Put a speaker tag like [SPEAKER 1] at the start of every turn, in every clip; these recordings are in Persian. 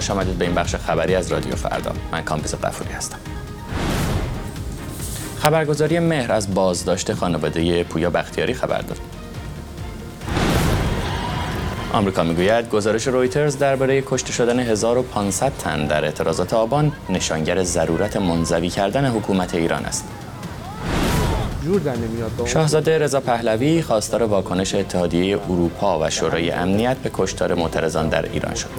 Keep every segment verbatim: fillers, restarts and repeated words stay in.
[SPEAKER 1] خوش آمدید به این بخش خبری از رادیو فردا. من کامبیز غفوری هستم. خبرگزاری مهر از بازداشت خانواده پویا بختیاری خبر داد. آمریکا میگوید گزارش رویترز درباره کشته شدن هزار و پانصد تن در اعتراضات آبان نشانگر ضرورت منزوی کردن حکومت ایران است. شاهزاده رضا پهلوی خواستار واکنش اتحادیه اروپا و شورای امنیت به کشتار معترضان در ایران شد.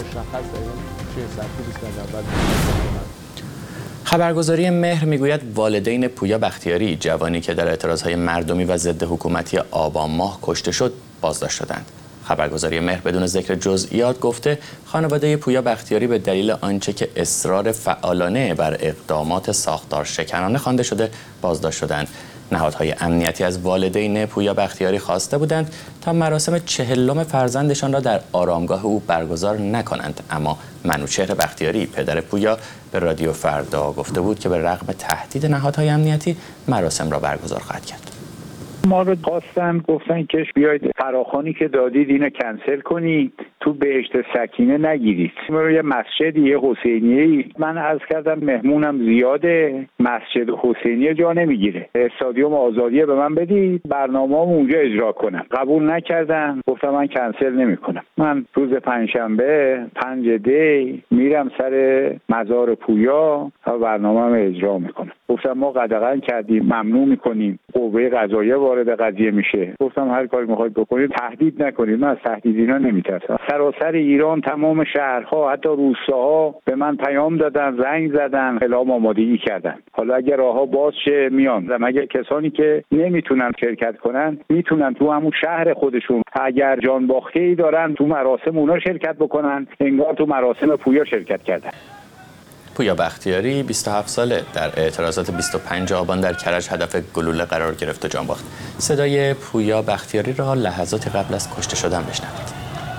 [SPEAKER 1] خبرگزاری مهر میگوید والدین پویا بختیاری، جوانی که در اعتراضهای مردمی و ضد حکومتی آبان ماه کشته شد، بازداشت شدند. خبرگزاری مهر بدون ذکر جزئیات گفته خانواده پویا بختیاری به دلیل آنچه که اصرار فعالانه بر اقدامات ساختار شکنانه خوانده شده بازداشت شدند. نهادهای امنیتی از والدین پویا بختیاری خواسته بودند تا مراسم چهلم فرزندشان را در آرامگاه او برگزار نکنند، اما منوچهر بختیاری پدر پویا به رادیو فردا گفته بود که به رغم تهدید نهادهای امنیتی مراسم را برگزار خواهد کرد.
[SPEAKER 2] ما رو خواستن، گفتن که بیاید فراخوانی که دادید اینو کنسل کنید، تو بهشت سکینه نگیرید. ما یه مسجد یه حسینیه، من عرض کردم مهمونم زیاده، مسجد حسینیه جا نمیگیره، استادیوم آزادیه به من بدید برنامه‌ام اونجا اجرا کنم. قبول نکردن، گفتم من کنسل نمیکنم. من روز پنجشنبه پنج دی میرم سر مزار پویا و برنامه‌ام اجرا میکنم. گفتم ما قدغن کردیم، ممنوع میکنیم، قوه قضاییه وارد قضیه میشه. گفتم هر کاری میخواید بکنید تهدید نکنید، من از تهدید اینا نمیترسم. سراسر ایران تمام شهرها حتی روستاها به من پیام دادن، زنگ زدن، اعلام آمادگی کردن. حالا اگر راهها باز شه میان. اگر کسانی که نمیتونن شرکت کنن میتونن تو همون شهر خودشون اگر جان باخته‌ای دارن تو مراسم اونا شرکت بکنن، انگار تو مراسم پویا شرکت کردن.
[SPEAKER 1] پویا بختیاری بیست و هفت ساله در اعتراضات بیست و پنج آبان در کرج هدف گلوله قرار گرفت و جان باخت. صدای پویا بختیاری را لحظاتی قبل از کشته شدن بشنوید.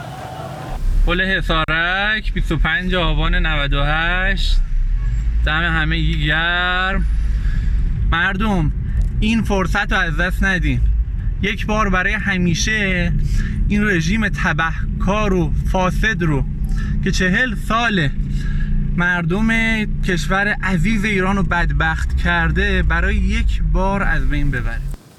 [SPEAKER 3] پل حصارک بیست و پنج آبان نود و هشت. دم همه گرم. مردم این فرصت رو از دست ندین. یک بار برای همیشه این رژیم تبهکار و فاسد رو که چهل ساله مردم کشور عزیز ایران رو بدبخت کرده برای یک بار از بین ببره.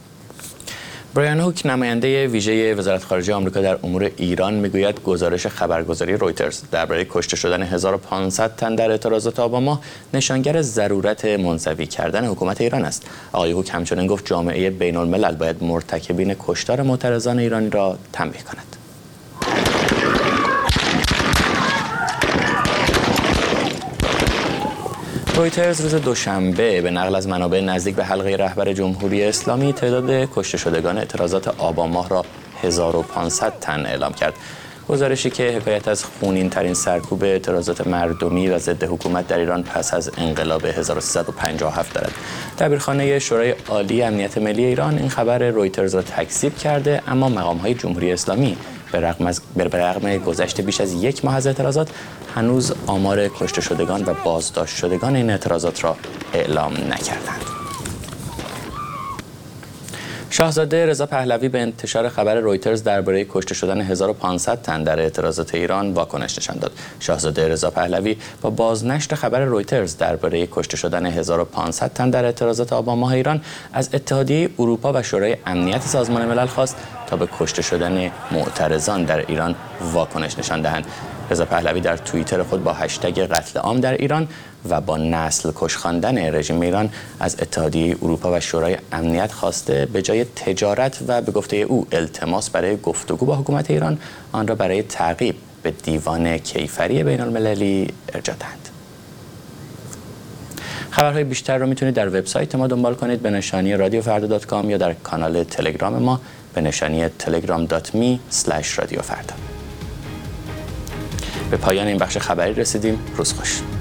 [SPEAKER 1] برایان هوک، نماینده ویژه وزارت خارجه آمریکا در امور ایران، میگوید گزارش خبرگزاری رویترز درباره کشته شدن هزار و پانصد تن در اعتراضات آبان ماه نشانگر ضرورت منزوی کردن حکومت ایران است. آقای هوک همچنین گفت جامعه بین الملل باید مرتکبین کشتار معترضان ایرانی را تنبیه کند. رویترز روز دوشنبه به نقل از منابع نزدیک به حلقه رهبر جمهوری اسلامی تعداد کشته شدگان اعتراضات آبان ماه را هزار و پانصد تن اعلام کرد. گزارشی که حکایت از خونین ترین سرکوب اعتراضات مردمی و ضد حکومت در ایران پس از انقلاب هزار و سیصد و پنجاه و هفت دارد. دبیرخانه شورای عالی امنیت ملی ایران این خبر رویترز را تکذیب کرده، اما مقام‌های جمهوری اسلامی به رغم از به رغم گذشت بیش از یک ماه از اعتراضات هنوز آمار کشته شدگان و بازداشت شدگان این اعتراضات را اعلام نکردند. شاهزاده رضا پهلوی به انتشار خبر رویترز درباره کشته شدن هزار و پانصد تن در اعتراضات ایران واکنش نشان داد. شاهزاده رضا پهلوی با بازنشر خبر رویترز درباره کشته شدن هزار و پانصد تن در اعتراضات آبان ماه ایران از اتحادیه اروپا و شورای امنیت سازمان ملل خواست تا به کشته شدن معترضان در ایران واکنش نشان دهند. رضا پهلوی در توییتر خود با هشتگ قتل عام در ایران و با نسل کش خواندن رژیم ایران از اتحادیه اروپا و شورای امنیت خواسته به جای تجارت و به گفته او التماس برای گفتگو با حکومت ایران آن را برای تعقیب به دیوان کیفری بین المللی ارجاع دهند. خبرهای بیشتر را میتونید در وبسایت ما دنبال کنید به نشانی رادیو فردا دات کام یا در کانال تلگرام ما به نشانی تلگرام دات می اسلش رادیو فردا. به پایان این بخش خبری رسیدیم. روز خوش.